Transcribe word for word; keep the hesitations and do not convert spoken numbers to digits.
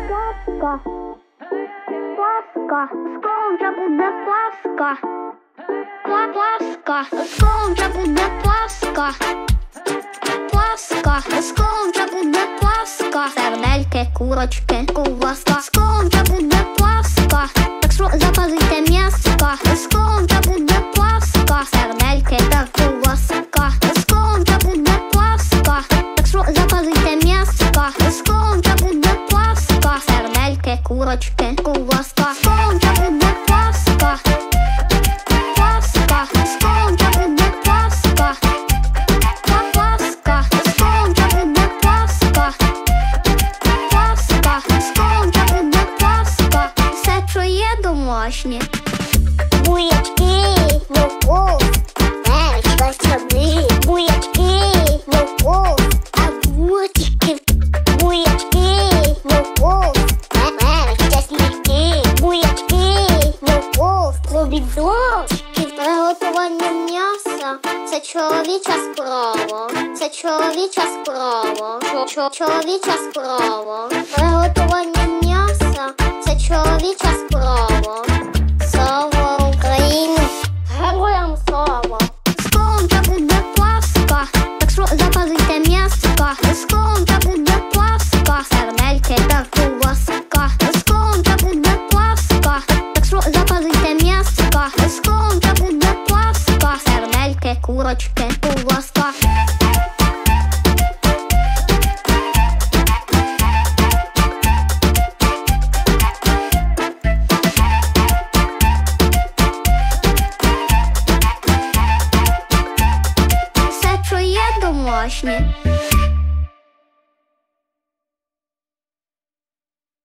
Паска, паска, скоро вже буде паска. Пла- Паска, скоро вже буде паска. Паска, скоро вже буде паска. Сердельки, курочки, ковбаска. Скоро вже буде паска. Так що запазуйте м'яска. Скоро вже буде паска. Сердельки та ковбаска. Скоро вже буде паска. Так що запазуйте м'яска. Скоро вже буде паска. Сердельки, курочки, ковбаска. Скоро вже буде паска. Паска, скоро вже буде паска. Паска, скоро вже буде паска. Паска, скоро вже буде паска. Все, що є домашнє. Буячки, морков, перець, васаби. Буячки, морков, огурчики. Буячки, морков, перець, чесники. Буячки, морков, помідорчики. Приготування м'яса – це чоловіча справа. Це чоловіча справа. Чо- Чоловіча справа. Приготування м'яса – це чоловіча справа.